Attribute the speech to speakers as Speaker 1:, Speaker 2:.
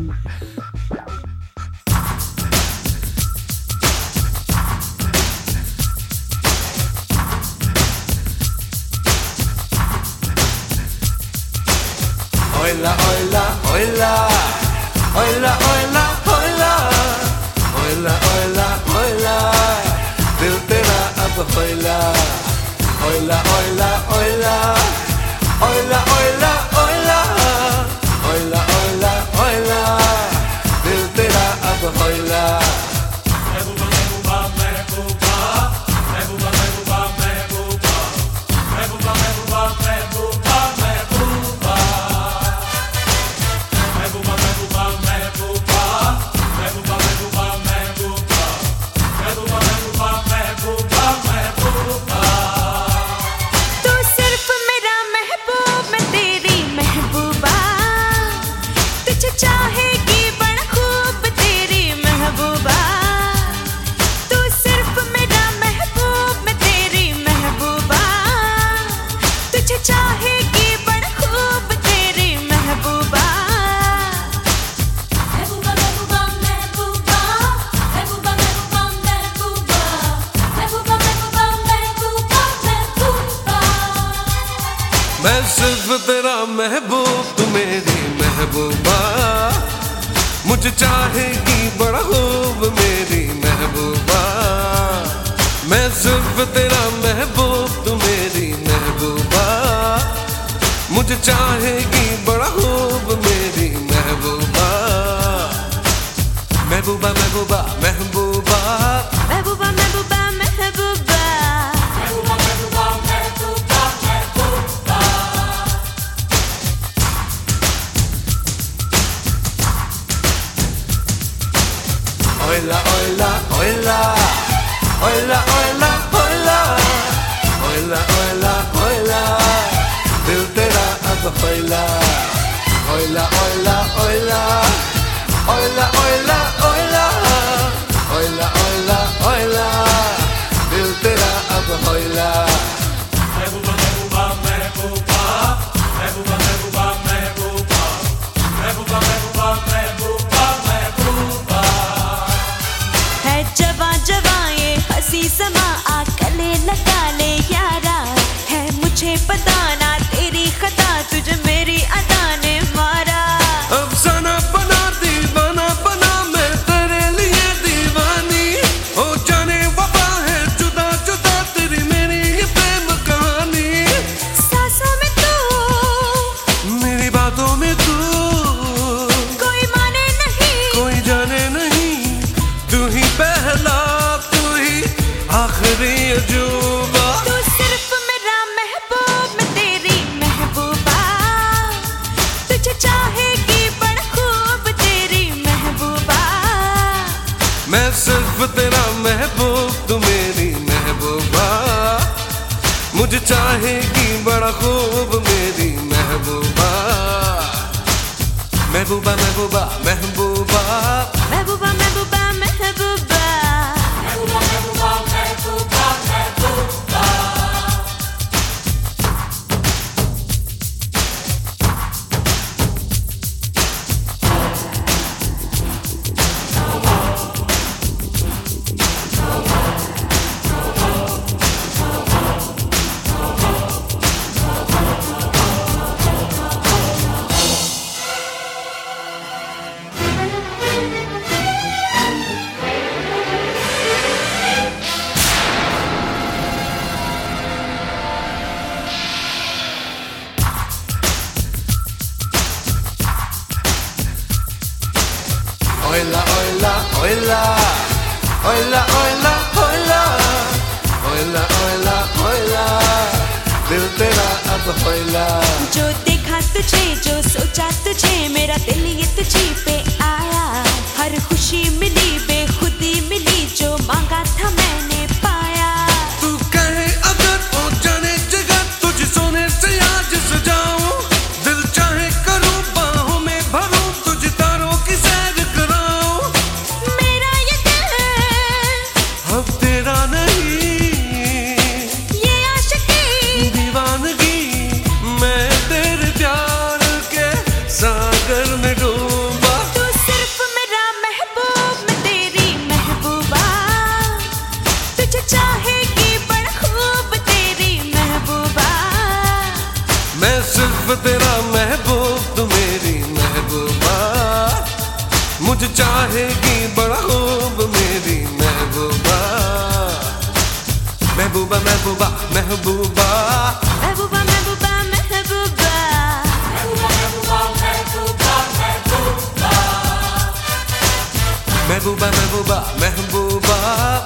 Speaker 1: Oila, oila, oila, oila, oila, oila, oila, oila, oila, दिल तेरा अब होइला, oila, oila, oila, oila, oila, oila, oila, oila, oila, दिल तेरा अब होइला। महबूबा महबूबा महबूबा महबूबा महबूबा महबूबा महबूबा महबूबा महबूबा महबूबा महबूबा महबूबा महबूबा महबूबा महबूबा महबूबा महबूबा महबूबा महबूबा
Speaker 2: तू सिर्फ मेरा महबूब मैं तेरी महबूबा तुझे चाहेगी बड़ा खूब तेरी महबूबा तू सिर्फ मेरा महबूब मैं तेरी महबूबा तुझे चाहेगी बड़ा खूब तेरी महबूबा महबूबा महबूबा महबूबा महबूबा महबूबा महबूबा महबूबा महबूबा महबूबा महबूबा
Speaker 1: मैं सिर्फ तेरा महबूब तू मेरी महबूबा मुझे चाहेगी बड़ा खूब मेरी महबूबा मैं सिर्फ तेरा महबूब तू मेरी महबूबा मुझे चाहेगी बड़ा खूब मेरी महबूबा महबूबा महबूबा महबूबा
Speaker 2: महबूबा महबूबा महबूबा
Speaker 1: महबूबा महबूबा महबूबा महबूबा Oila, oila, oila, oila, oila, oila, oila, oila, oila, दिल तेरा अब होइला, oila, oila, oila, oila, oila, oila, oila, oila, oila, दिल तेरा अब होइला। महबूबा महबूबा महबूबा महबूबा महबूबा महबूबा महबूबा महबूबा महबूबा महबूबा
Speaker 2: है जवा जवा ये हंसी समा आ गले लगा ले यारा है मुझे पता ना तेरी खता तुझे मेरी अदा ने मारा
Speaker 1: अफसाना बना दीवाना बना मैं तेरे लिए दीवानी हो जाने वफा है जुदा जुदा तेरी मेरी ये प्रेम कहानी
Speaker 2: सांसों में तू
Speaker 1: मेरी बातों में तू
Speaker 2: कोई माने नहीं
Speaker 1: कोई जाने नहीं तू ही पहला तू ही आखिरी अजूबा
Speaker 2: तू सिर्फ मेरा महबूब मैं तेरी महबूबा तुझे चाहेगी बड़ा खूब तेरी महबूबा
Speaker 1: मैं सिर्फ तेरा महबूब तू मेरी महबूबा मुझे चाहेगी बड़ा खूब मेरी महबूबा महबूबा महबूबा महबूबा
Speaker 2: महबूबा महबूबा महबूबा
Speaker 1: महबूबा महबूबा महबूबा महबूबा Oila, oila, oila, oila, oila, oila, oila, oila, oila, दिल तेरा अब होइला।
Speaker 2: जो देखा तुझे जो सोचा तुझे मेरा दिल ये तुझी पे आया हर खुशी मिली बेखुदी मिली जो मांगा था मैंने पाया
Speaker 1: तू कहे अगर हो जाने जगह तुझे सोने से आज सजाऊं दिल चाहे करूं बाहों में भरूं तुझे तारों की सैर कराऊं
Speaker 2: मेरा ये दिल
Speaker 1: अब तेरा नहीं
Speaker 2: ये आशिकी
Speaker 1: दीवानगी मैं तेरे प्यार के सागर में डूबा
Speaker 2: तू
Speaker 1: मुझे चाहेगी बड़ा खूब मेरी महबूबा, महबूबा महबूबा महबूबा
Speaker 2: महबूबा महबूबा महबूबा
Speaker 1: महबूबा महबूबा महबूबा